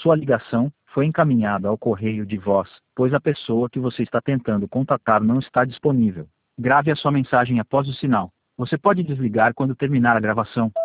Sua ligação foi encaminhada ao correio de voz, pois a pessoa que você está tentando contatar não está disponível. Grave a sua mensagem após o sinal. Você pode desligar quando terminar a gravação.